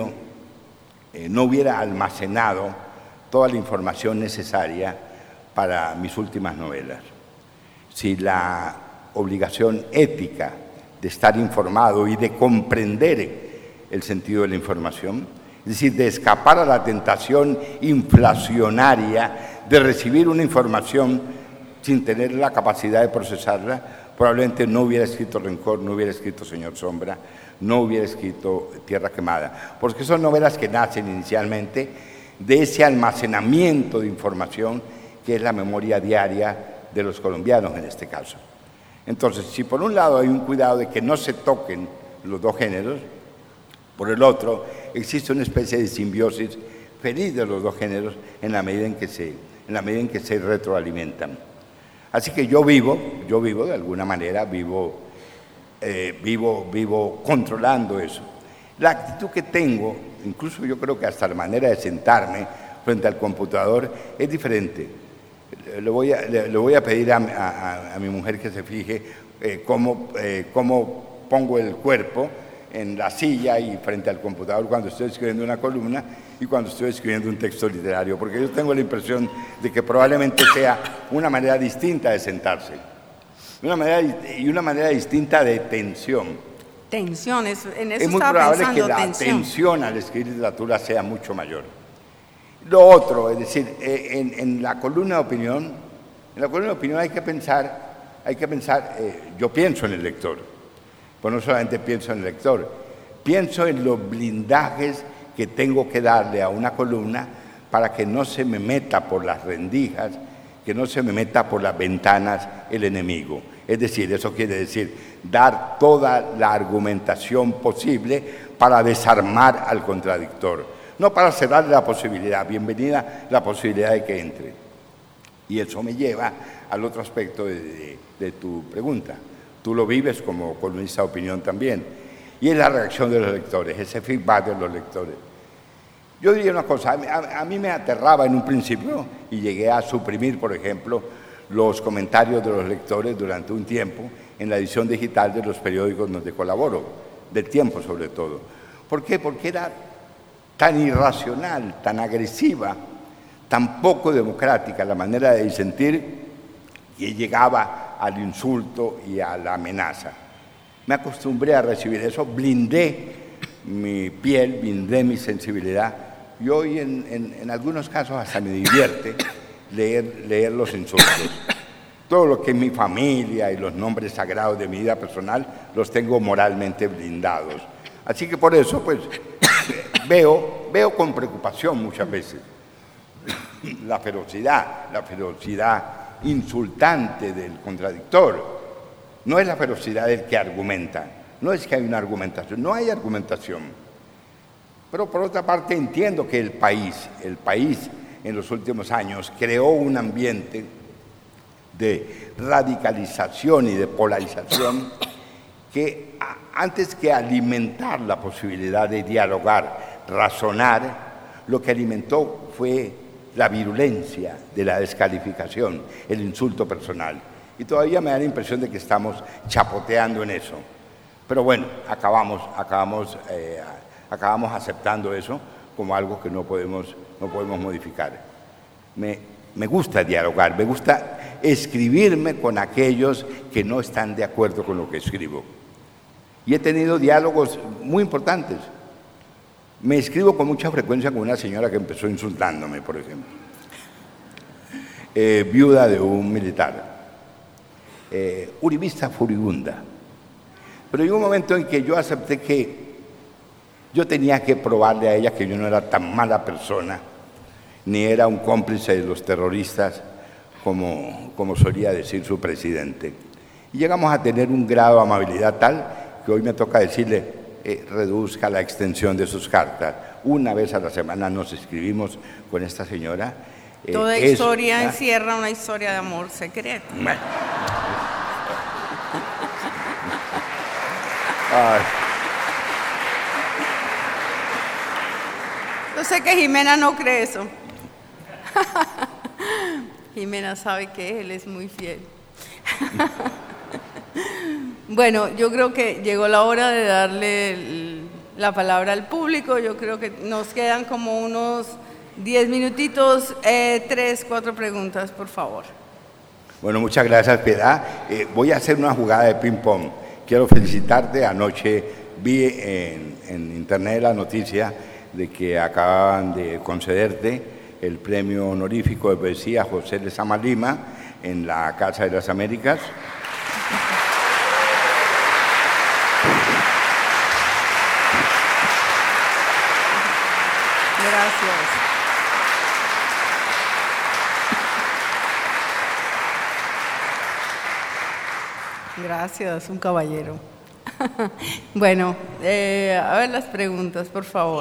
almacenado toda la información necesaria para mis últimas novelas. Si la obligación ética de estar informado y de comprender el sentido de la información, es decir, de escapar a la tentación inflacionaria de recibir una información sin tener la capacidad de procesarla, probablemente no hubiera escrito Rencor, no hubiera escrito Señor Sombra, no hubiera escrito Tierra Quemada, porque son novelas que nacen inicialmente de ese almacenamiento de información que es la memoria diaria de los colombianos en este caso. Entonces, si por un lado hay un cuidado de que no se toquen los dos géneros, por el otro existe una especie de simbiosis feliz de los dos géneros en la medida en que se retroalimentan. Así que yo vivo de alguna manera, vivo controlando eso. La actitud que tengo, incluso yo creo que hasta la manera de sentarme frente al computador es diferente. Le voy a pedir a mi mujer que se fije cómo pongo el cuerpo en la silla y frente al computador cuando estoy escribiendo una columna y cuando estoy escribiendo un texto literario, porque yo tengo la impresión de que probablemente sea una manera distinta de sentarse, una manera distinta de tensión. Tensión, en eso es muy estaba probable pensando, que la tensión. tensión al escribir literatura sea mucho mayor. Lo otro, es decir, en la columna de opinión, hay que pensar, yo pienso en el lector, pues no solamente pienso en el lector, pienso en los blindajes que tengo que darle a una columna para que no se me meta por las rendijas, que no se me meta por las ventanas el enemigo. Es decir, eso quiere decir dar toda la argumentación posible para desarmar al contradictor, no para cerrarle la posibilidad, bienvenida la posibilidad de que entre. Y eso me lleva al otro aspecto de tu pregunta. Tú lo vives como columnista de opinión también, y es la reacción de los lectores, ese feedback de los lectores. Yo diría una cosa, a mí me aterraba en un principio y llegué a suprimir, por ejemplo, los comentarios de los lectores durante un tiempo en la edición digital de los periódicos donde colaboro, del Tiempo sobre todo. ¿Por qué? Porque era tan irracional, tan agresiva, tan poco democrática la manera de disentir que llegaba al insulto y a la amenaza. Me acostumbré a recibir eso, blindé mi piel, blindé mi sensibilidad, y hoy en algunos casos hasta me divierte leer los insultos. Todo lo que es mi familia y los nombres sagrados de mi vida personal los tengo moralmente blindados. Así que por eso pues veo con preocupación muchas veces la ferocidad insultante del contradictor. No es la ferocidad del que argumenta, no es que hay una argumentación, no hay argumentación. Pero por otra parte entiendo que el país en los últimos años creó un ambiente de radicalización y de polarización que antes que alimentar la posibilidad de dialogar, razonar, lo que alimentó fue la virulencia de la descalificación, el insulto personal. Y todavía me da la impresión de que estamos chapoteando en eso. Pero bueno, acabamos aceptando eso como algo que no podemos modificar. Me gusta dialogar, me gusta escribirme con aquellos que no están de acuerdo con lo que escribo. Y he tenido diálogos muy importantes. Me escribo con mucha frecuencia con una señora que empezó insultándome, por ejemplo. Viuda de un militar. Uribista furibunda. Pero llegó un momento en que yo acepté que yo tenía que probarle a ella que yo no era tan mala persona, ni era un cómplice de los terroristas, como solía decir su presidente. Y llegamos a tener un grado de amabilidad tal que hoy me toca decirle, reduzca la extensión de sus cartas. Una vez a la semana nos escribimos con esta señora. Toda historia encierra una historia de amor secreto. Bueno. Ay. Yo sé que Jimena no cree eso. Jimena sabe que él es muy fiel. Bueno, yo creo que llegó la hora de darle la palabra al público. Yo creo que nos quedan como unos 10 minutitos, 3, 4 preguntas, por favor. Bueno, muchas gracias, Piedad. Voy a hacer una jugada de ping-pong. Quiero felicitarte. Anoche vi en internet la noticia de que acaban de concederte el premio honorífico de poesía José Lezama Lima en la Casa de las Américas. Gracias. Gracias, un caballero. Bueno, a ver las preguntas, por favor.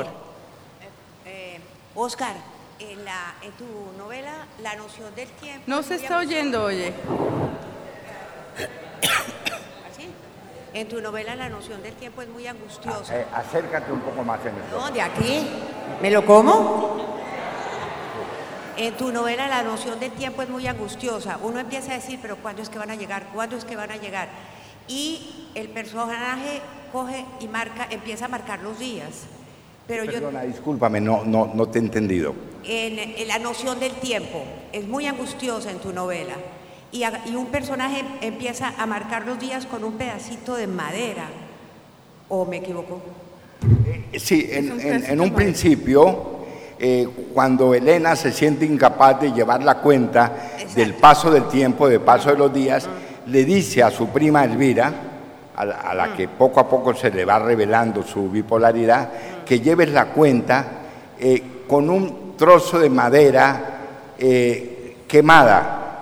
Oscar, en tu novela, La noción del tiempo... No se está oyendo, oye. ¿Así? En tu novela, La noción del tiempo es muy angustiosa. Acércate un poco más en el No, de aquí. ¿Me lo como? En tu novela, La noción del tiempo es muy angustiosa. Uno empieza a decir, pero ¿cuándo es que van a llegar? ¿Cuándo es que van a llegar? Y el personaje coge y empieza a marcar los días. Perdona, discúlpame, no te he entendido. En la noción del tiempo es muy angustiosa en tu novela. Y un personaje empieza a marcar los días con un pedacito de madera. ¿O me equivoco? Sí, en un principio, cuando Elena se siente incapaz de llevar la cuenta del paso del tiempo, del paso de los días, le dice a su prima Elvira, a la que poco a poco se le va revelando su bipolaridad, que lleves la cuenta con un trozo de madera quemada,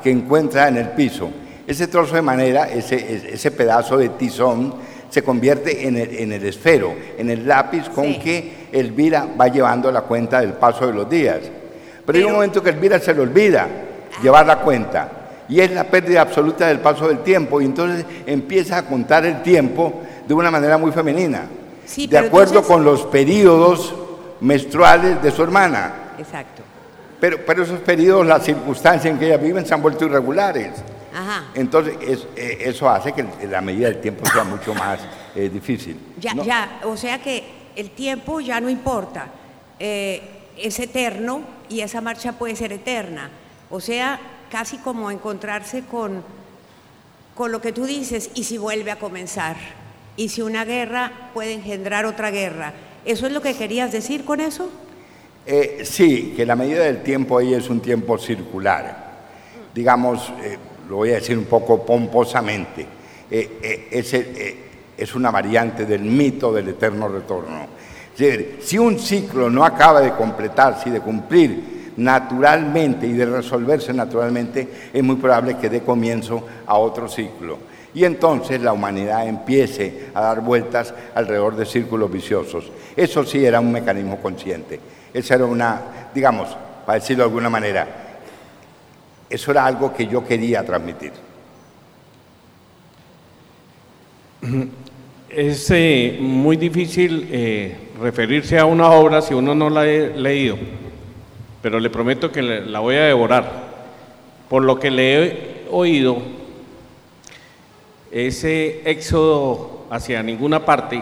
que encuentra en el piso. Ese trozo de madera, ese pedazo de tizón, se convierte en el esfero, en el lápiz con que Elvira va llevando la cuenta del paso de los días. Pero hay un momento que Elvira se le olvida llevar la cuenta, y es la pérdida absoluta del paso del tiempo, y entonces empieza a contar el tiempo de una manera muy femenina, Sí, de acuerdo con los periodos menstruales de su hermana. Exacto. Pero esos periodos, las circunstancias en que ellas viven se han vuelto irregulares. Ajá. Entonces, eso hace que la medida del tiempo sea mucho más difícil. O sea que el tiempo ya no importa, es eterno y esa marcha puede ser eterna. O sea, casi como encontrarse con lo que tú dices, y si vuelve a comenzar, y si una guerra puede engendrar otra guerra. ¿Eso es lo que querías decir con eso? Sí, que la medida del tiempo ahí es un tiempo circular. Digamos, lo voy a decir un poco pomposamente, es una variante del mito del eterno retorno. Si un ciclo no acaba de completarse y de cumplir naturalmente y de resolverse naturalmente, es muy probable que dé comienzo a otro ciclo. Y entonces la humanidad empiece a dar vueltas alrededor de círculos viciosos. Eso sí era un mecanismo consciente. Eso era digamos, para decirlo de alguna manera, eso era algo que yo quería transmitir. Es muy difícil referirse a una obra si uno no la he leído, pero le prometo que la voy a devorar. Por lo que le he oído, ese éxodo hacia ninguna parte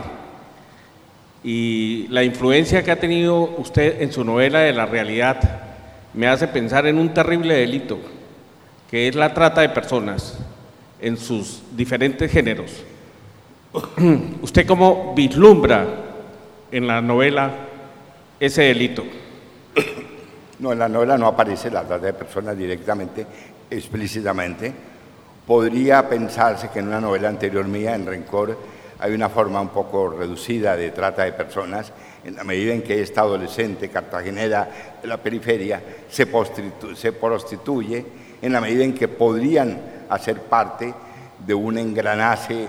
y la influencia que ha tenido usted en su novela de la realidad me hace pensar en un terrible delito, que es la trata de personas en sus diferentes géneros. ¿Usted cómo vislumbra en la novela ese delito? No, en la novela no aparece la trata de personas directamente, explícitamente. Podría pensarse que en una novela anterior mía, en Rencor, hay una forma un poco reducida de trata de personas, en la medida en que esta adolescente cartagenera de la periferia se prostituye, en la medida en que podrían hacer parte de un engranaje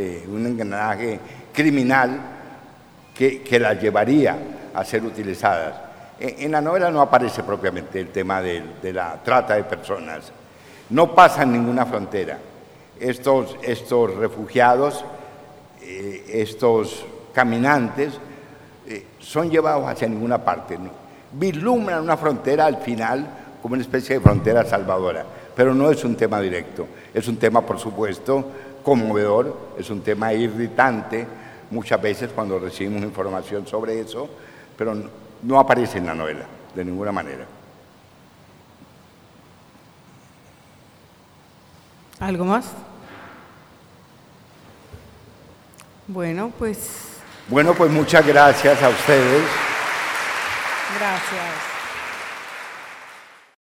criminal que las llevaría a ser utilizadas. En la novela no aparece propiamente el tema de la trata de personas. No pasan ninguna frontera. Estos refugiados, estos caminantes, son llevados hacia ninguna parte. Vislumbran una frontera al final como una especie de frontera salvadora, pero no es un tema directo. Es un tema, por supuesto, conmovedor, es un tema irritante muchas veces cuando recibimos información sobre eso, pero no aparece en la novela de ninguna manera. ¿Algo más? Bueno, pues muchas gracias a ustedes. gracias.